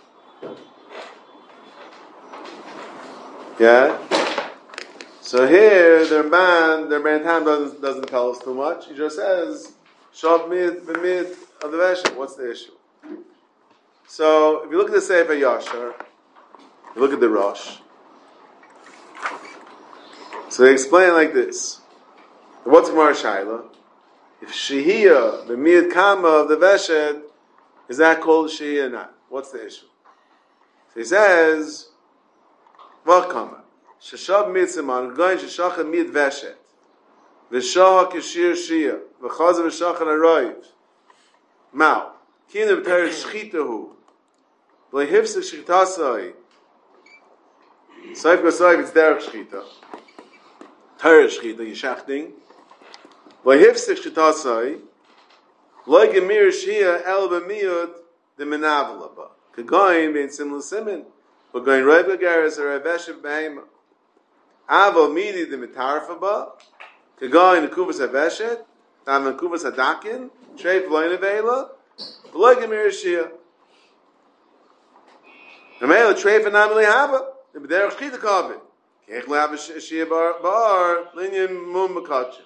Yeah? So here, the Rebbein Tam doesn't tell us too much. He just says, Shah B'miyat of the Veshet. What's the issue? So, if you look at the Sefer Yashar, you look at the Rosh. So they explain like this. What's Gemara Shaila? If Shehiyah, the Miyad Kama of the Veshet, is that called Shehiyah or not? What's the issue? So he says, what Kama? Sheshab Miyad Siman, going Sheshach Miyad Veshet, V'shah Kishir Shiyah, V'chaz V'shach Arayiv, Mao, Kinam Ter Shchitahu, V'lehivsik Shchitasai, Saif Gosai, it's Derech Shchita, Ter Shchita, Yishachting, V'lehivsik Shchitasai, Loi Gemir Shiyah El B'miyut, the Menavelaba, Kagoyim Bein Simla Simin, V'goyin Roiv Gagaris, or Aveshev Behema, Avo Midi the Mitarfaba, Kagoyin Kuvas Aveshet, Tam Kuvas Hadakin, Treif Loin Avela, V'loi Gemir Shiyah. Amela Treif Anamili Haba, the B'derech Shchita Kavit, Kech Le'av Shiyah Bar, Linyan Mum Makachim.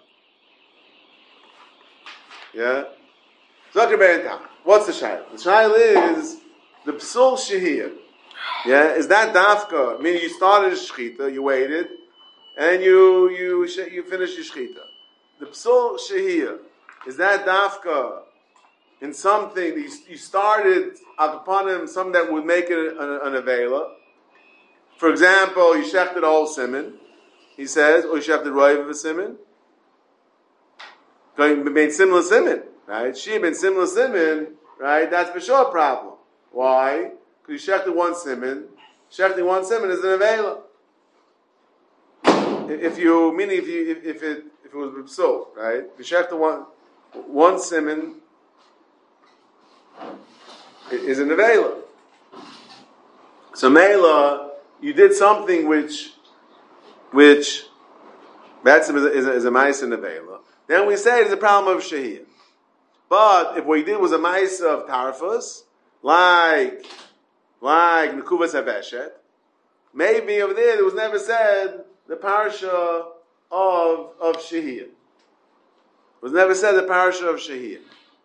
Yeah? Zakir Be'entam. What's the shayla? The shayla is the psul shehiyah. Yeah, is that dafka? Meaning you started a shechita, you waited, and you finished your shechita. The psul shehiyah, is that dafka in something, you started upon him something that would make it an avela. For example, you shechted the whole simon, he says, or you shechted the roiv of a simon. Going made similar simon, right? She been similar simon, right? That's for sure a problem. Why? Because you shechted one simon. Shechting one simon is an avela. If it was so, right? If you shechted one simon is an avela. So Mela, you did something which that's is a ma'isa in avela. Then we say it's a problem of shehiyah. But if what you did was a ma'isa of tarfus, like nekuvas haveshet, maybe over there was never said the parsha of shehiyah. It was never said the parsha of shehiyah.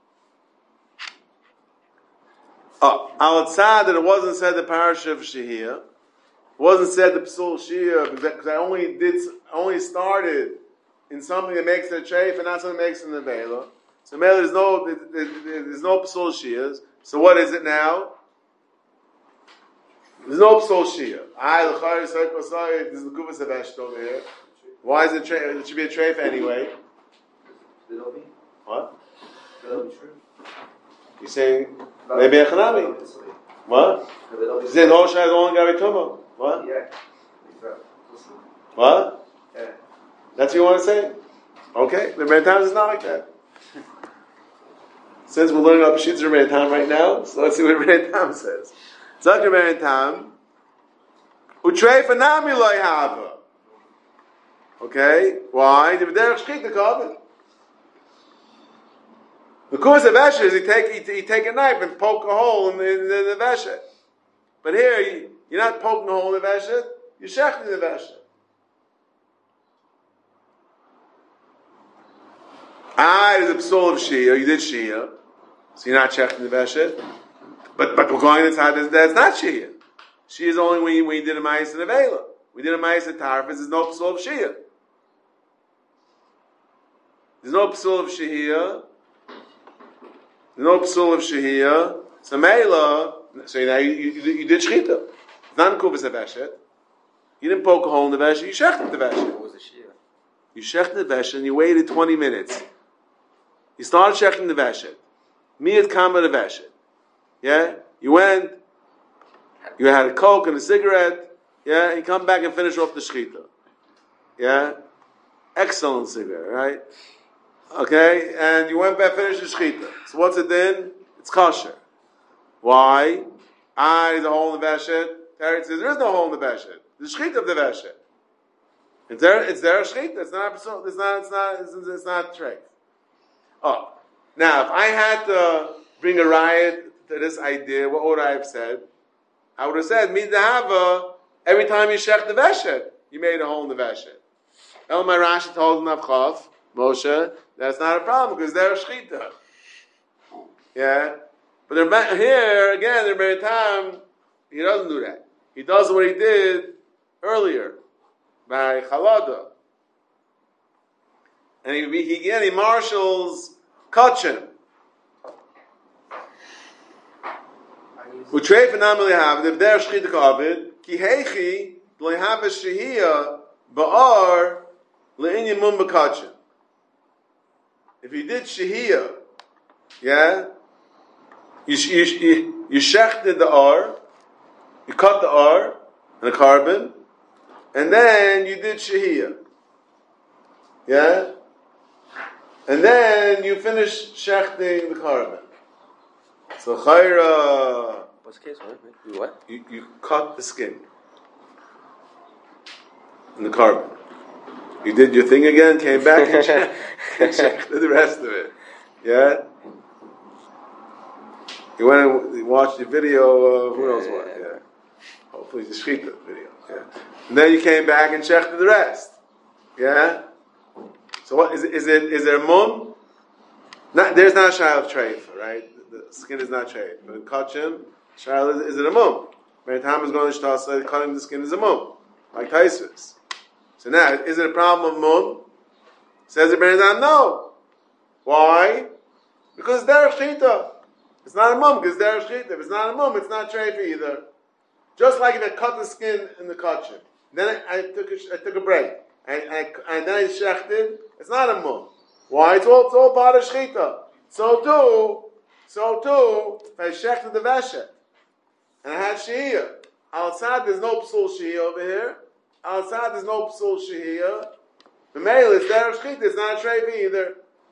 Outside that it wasn't said the parasha of Shehiyah, wasn't said the Psul Shia because I only started in something that makes it a treif and not something that makes it an avela. So there's no Psul Shias. So what is it now? There's no Psul Shia. There's the Kuvas Havesht over here. Why is it treif? It should be a treif anyway. What? You're saying maybe a chanami. What? You're saying the whole shayla is only Gabi Tuma. What? Yeah. What? Yeah. That's what you want to say? Okay. The Rebbeinu Tam is not like that. Since we're learning about Peshit's Rebbeinu Tam right now, so let's see what Rebbeinu Tam says. Zak Rebbeinu Tam, utrei fanami loy hava. Okay. Why? The derech shchita kavod. The kuvas of veshet is he take a knife and poke a hole in the veshet. But here, you're not poking a hole in the veshet, you're shechting the veshet. It is a psul of shia, you did shia, so you're not shechting the veshet. But we're going inside, that's not shia. Shia is only when you did a ma'is and a vela. We did a ma'is and tarfus, there's no psul of shia. There's no psul of shia. No psul of shehiyah. So Meila, so now you did shechita. It's not in kuvas haveshet. You didn't poke a hole in the veshet. You shechted the veshet. What was the shia? You shechted the veshet and you waited 20 minutes. You started shechting the veshet. Miyat kama the veshet. Yeah, you went. You had a coke and a cigarette. Yeah, you come back and finish off the shechita. Yeah, excellent cigarette, right? Okay, and you went back and finished the shechita. So what's it then? It's kosher. Why? There's a hole in the veshet. Teretz says there is no hole in the veshet. The shechita of the veshet. It's there a shechita. It's not treif. Oh, now if I had to bring a riot to this idea, what would I have said? I would have said, midahava, every time you shech the veshet, you made a hole in the veshet. Elmai Rashi told him Avchav, Moshe, that's not a problem because they're a shechita. Yeah? But here, again, the Rebbeinu Tam, he doesn't do that. He does what he did earlier by Chalada. And he marshals Kachin. Utrei v'nam lehav, if they're shechita ka'avid, ki heichi, lehav shehiyah, ba'ar, le'inyan mum b'kachin. If you did shehiyah, yeah, you shechted the R, you cut the R and the carbon, and then you did shehiyah, yeah, and then you finish shechting the carbon. So chayra. What's the case? What? You cut the skin and the carbon. You did your thing again, came back and checked the rest of it. Yeah? You went and watched the video of who knows what. Yeah. Hopefully the Shechita video. Yeah. And then you came back and checked the rest. Yeah? So what is there a mum? There's not a shayla of treif, right? The skin is not treif. But in kachim, shayla is it a mum? When time is going to shtasa, cutting the skin is a mum. Like Taisvis. So now, is it a problem of mum? Says the Rebbeinu Tam, no. Why? Because it's derech shchita. It's not a mum, because it's derech shchita. If it's not a mum, it's not treifa either. Just like if I cut the skin in the kachim. Then I took a break. And then I shechted, it's not a mum. Why? It's all part of shchita. So too, if I shechted the veshet, and I had shehiyah. Outside there's no psul shehiyah over here. Outside there's no psul shehiyah. The male is derech shchita, it's not a treifa either.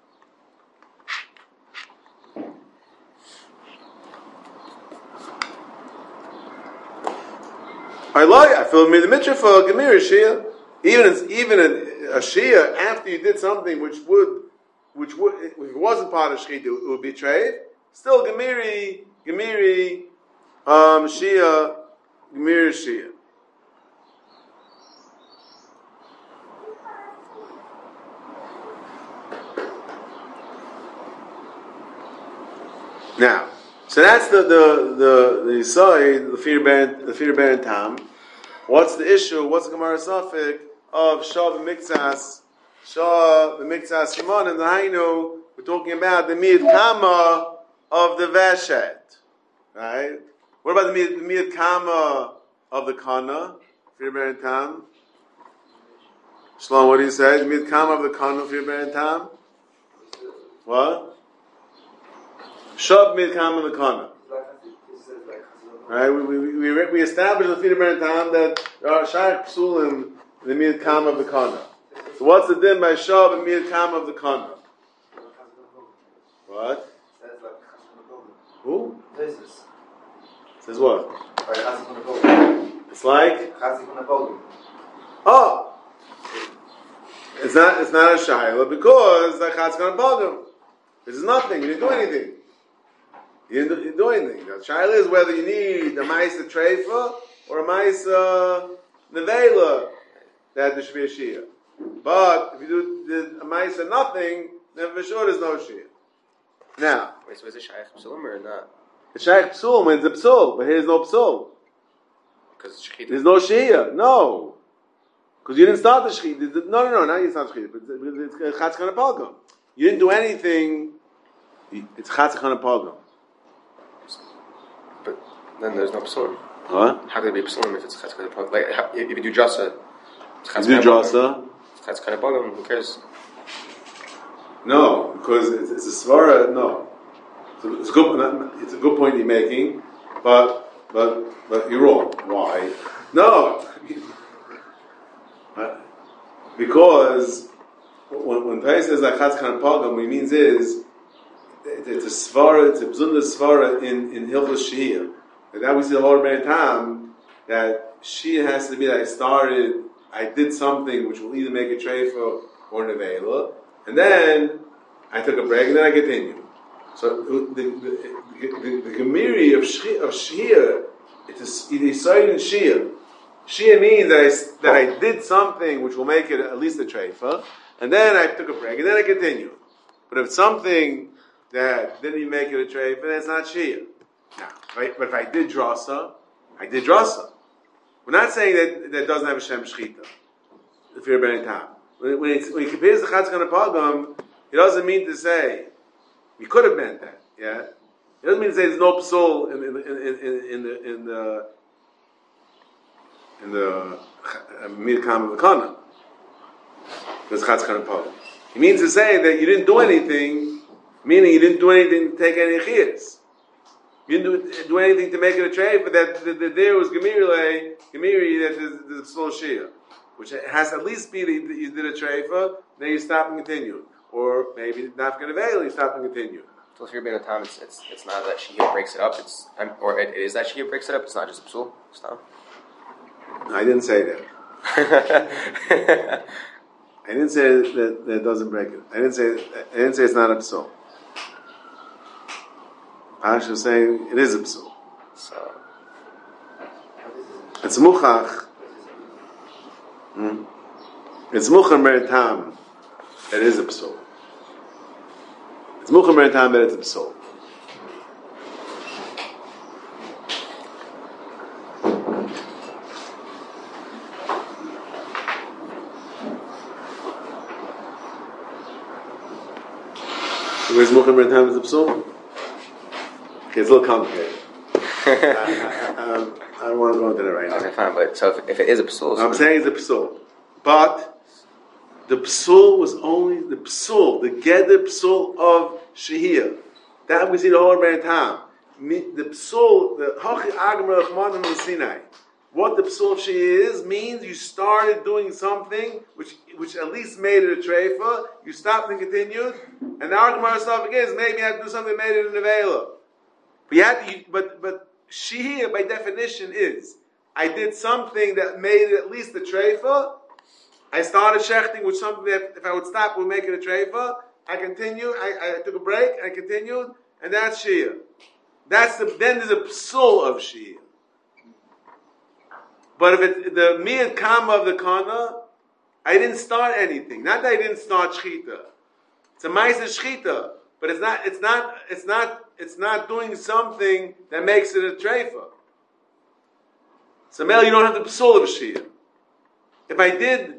I feel made the mitzvah for a gemir shia. Even a shia after you did something which if it wasn't part of shchita, it would be treif. Still gemiri shia, gemir shia. Now, so that's the side, the fear bearing tam. What's the issue? What's the Gemara suffix of Shah b'miktsas Simon and the Hainu? We're talking about the miyad kama of the veshet, right? What about the miyad kama of the kana? Fear bearing tam. Shalom, what do you say? The miyad kama of the kana, fear bearing tam. What? Shab miyad kama of the kana. Right, we established the Fida Ben Tam that there are Shaykh Psulim in the Miyad Kam of the Kana. So what's the din by Shab and Miyad Kam of the Kana? What? Who? Says what? It's like? Oh! It's not a Shaila because the Chatz Kana Pogum. This is nothing, you didn't do anything. You didn't do anything. The shaila is whether you need a ma'isa treifa or a ma'isa nevela that there should be a shia. But if you do a ma'isa nothing, then for sure there's no shia. Now, wait, so is it shaykh psulim or not? It's shaykh psul when it's a psul, but here's no psul. Because there's no shia. No, because you didn't start the shia. No, not you start the shia. But it's chatz kana palgam. You didn't do anything. It's chatz kana palgam. But then there's no psulim. What? How could it be psulim if it's chatz kana palgam? Like if you do drasa, it's chatz kana palgam. Who cares? No, because it's a svara. No, so it's a good point you're making, but you're wrong. Why? No, because when Pai says like chatz kana palgam, what he means is it's a svara, it's a bzunda svara in Hilchos Shehiyah. And that we see the whole Ben Tam that Shehiyah has to be that I did something which will either make a treifa or nevela, and then I took a break and then I continued. So the gemiri of Shehiyah, it's a side in Shehiyah. Shehiyah means that I did something which will make it at least a treifa, and then I took a break and then I continued. But if it's something that didn't even make it a treifa, then it's not Shehiyah. Now, right? But if I did drasa, I did drasa. We're not saying that doesn't have a shem shchita. If you're Ben Tam, when he compares the chatz kana palgam, it doesn't mean to say we could have meant that. Yeah, it doesn't mean to say there's no psul in the miyad kam of the kana. Because chatz kana palgam. It means to say that you didn't do anything, meaning you didn't do anything to take any chiyas. You didn't do anything to make it a trade, but that there was gemiri that there's a psul shia, which has to at least be that you did a treifa, then you stop and continue, or maybe not going to avail, you stop and continue. So if you're being a time, it's not that Shehiyah breaks it up. It is that Shehiyah breaks it up. It's not just a psul. Stop. I didn't say that. I didn't say that it doesn't break it. I didn't say it's not a psul. Pash was saying it is a psul. So it's muchach. It's muchach meritam. It is a psul. It's muchach meritam that it's a psul. Where's Mukhim in time is the psul? Okay, it's a little complicated. I don't want to go into that right now. Okay, fine. But so if it is a psul, I'm saying it's a psul, but the psul was only the psul, the geder psul of shehiyah. That we see the whole Rebbeinu Tam. The psul, the hachi agma rachmanim l'sinai. What the psul of shehiyah is means you started doing something which at least made it a treifa. You stopped and continued, and the argument stuff again is maybe you have to do something that made it an avela. But shehiyah by definition is I did something that made it at least a treifa. I started shechting with something that if I would stop would make it a treifa. I continued. I took a break. I continued, and that's shehiyah. Then there's a psul of shehiyah. But if it's the miyad kama of the kana, I didn't start anything. Not that I didn't start shchita. It's a ma'aser shchita, but it's not doing something that makes it a treifa. So Mel, you don't have the psul of shehiyah. If I did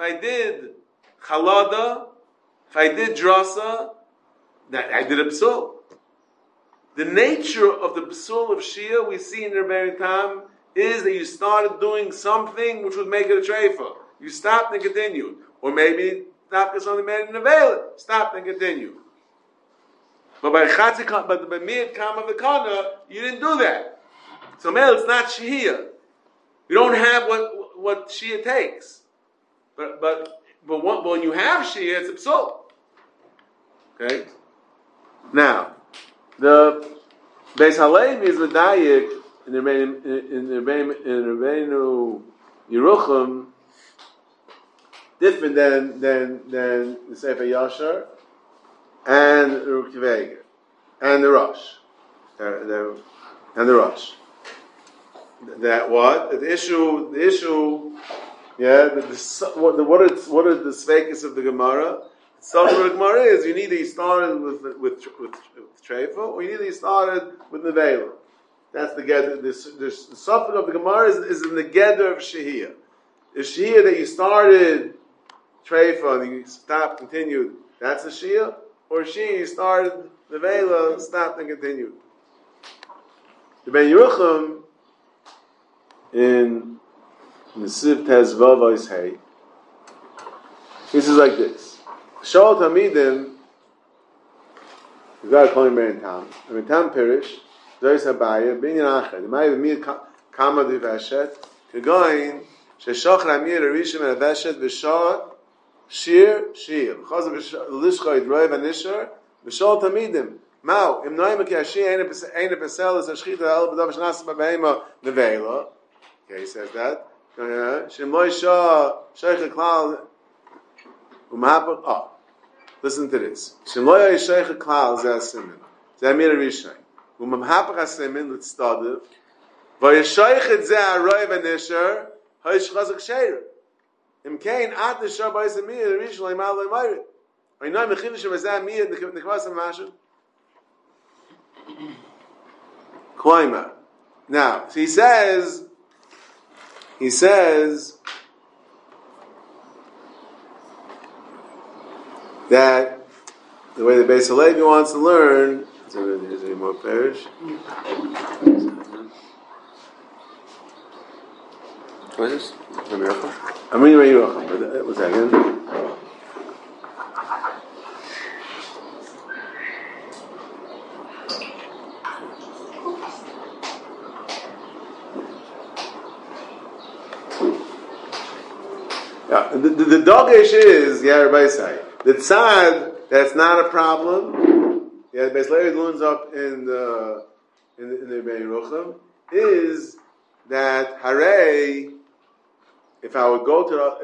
chalada, if I did drasa, that I did a psul. The nature of the psul of shehiyah we see in the Rebbeinu Tam is that you started doing something which would make it a treifa. You stopped and continued. Or maybe stopped because something made it an avela. Stopped and continued. But by miyad kam of the kana, you didn't do that. So Mel, it's not shehiyah. You don't have what shehiyah takes. But when you have shehiyah, it's a psul. Okay? Now, the Beis Halevi is the dayik in the Rebbeinu Yerucham, different than the Sefer Yashar and the Rukveger and the Rosh and the Rosh. That what the issue? Yeah. What are the svekis of the Gemara? Some of the Gemara is you either started with treifa or you either started with nevela. That's the gather. The suffix of the Gemara is in the gather of shehiyah. The shehiyah that you started treifa and you stopped, continued. That's a shehiyah, or shehiyah you started nevela, stopped and continued. The Ben Yerucham in the Siv Tez Vav Ois Hey. This is like this. Shal Tamidim, you got to call him Rebbeinu Tam. Rebbeinu Tam Pirish, Zois Habaya, Binyan Achad. The Ma'ay V'miyad Kama D'Veshet, Kegoin, Sheshach Ramiyad Arishim and Aveshet, V'shah, Shir, V'chaz L'Lishcha Yidroi V'nishar, V'shal Tamidim. Mao, Im Noim Ha'Kiashi, Ein Pesel, Is Hashchita, El B'dav Shnasa B'Behema, Nevela. Okay, he says that. Shem Loi Shah, Sheikh HaKlal, listen to this. Shemloya Yishaych Klal Zeh Simin. Zeh Amir Rishon. Umamhapach HaSimin L'Tztadiv. Vayishaych Et Zeh Aroi V'Nisher. Hayish Chazak Sheir. Im Kein Ad Nishar B'Yis Amir Rishon L'Imal L'Mayrit. Vayinoi Mechidish V'Zeh Amir N'Kvas HaMashim. Kloima. Now, so he says that the way the Beis Halevi wants to learn, is there any more parish? What is this? Rabbi Yerucham? I'm reading Rabbi Yerucham, but what's that again? Yeah, the dogish is, everybody say. The tzad, that's not a problem. Yeah, the Beis Halevi learns up in the Rebbeinu Yerucham is that hare. If I would go to,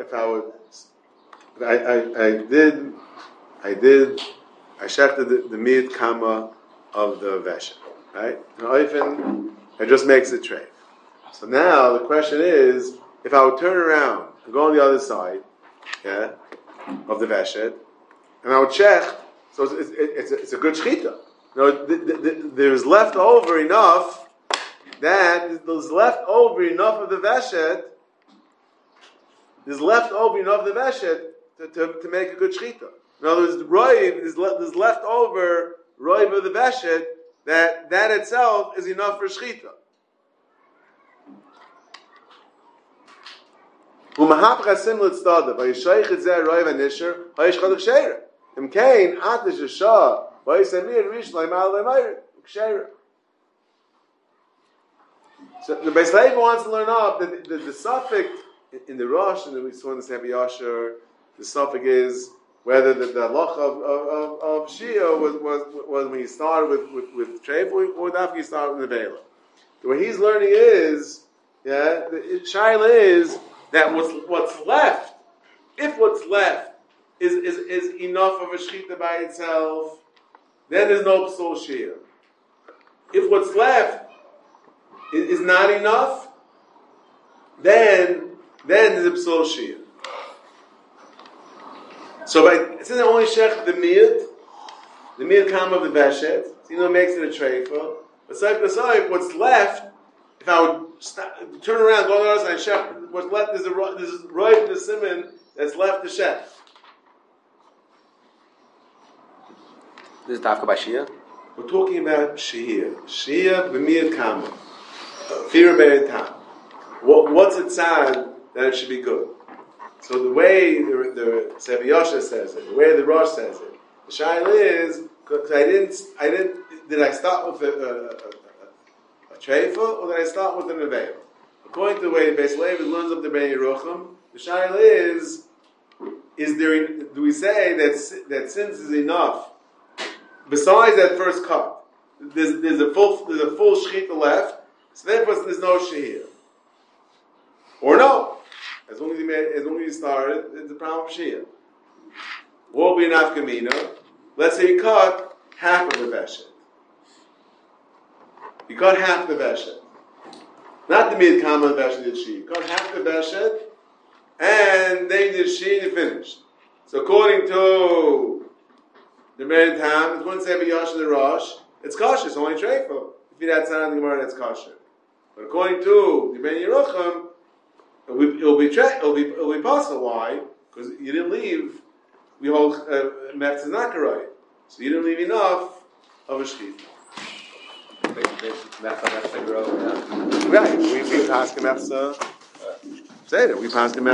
I shechted the miyad kama of the vesha, right? And often it just makes it treif. So now the question is, if I would turn around and go on the other side, yeah, of the veshet, and I would check, so it's a good shechita. There's left over enough of the veshet. There's left over enough of the veshet to make a good shechita. In other words, roiv is left over roiv of the veshet. That itself is enough for shchita. Umahapach asimlet stada vayishaych etzeh roiv anisher vayishchad ksheira. Imkain atish shah vayisamir rish leimal leimayr ksheira. So the Beis Levi wants to learn up that the suffix in the Rosh, and we saw in the Sefer Yasher, the suffix is whether the halacha of Shia was when he started with treif or after he started with the Vela. The way he's learning is, the shaila is that what's left, if what's left is enough of a shechita by itself, then there's no psul Shia. If what's left is not enough, then there's a psul Shia. So since I only shech the miyut come of the beshet, so makes it a treifa. But what's left, if I would turn around, go to the other side, and shech, what's left is right the simon that's left to shech. This is Dafka by Shia? We're talking about Shia. Shia b'miyut kama. Fear of tam. What's it sad that it should be good? So the way the Sefer Yasher says it, the way the Rosh says it, the shaila is because did I start with a treifa or did I start with a neveil? According to the way Beis Levi learns up the Ben Yerucham, the shaila is there? Do we say that since is enough? Besides that first cut, there's a full shechita left, so therefore there's no shehir, or no? As long as you started, it's a problem of shehir. What will be an afkamina? Let's say you cut half of the veshet. You cut half the veshet, not the mid kama of the veshet did she. You cut half the veshet, and then did she and you finished. So according to the Merid Tam, it's one Sefer Yasher the Rosh, it's kosher, it's only treifah. If you had Tzad in the Gemara, that's kosher. But according to the Ben Yerucham, it'll be possible. Why? Because you didn't leave. We hold Mefz is not correct, so you didn't leave enough of a shechita. Right. We pass the Mefz. Say it. We pass the Mefz.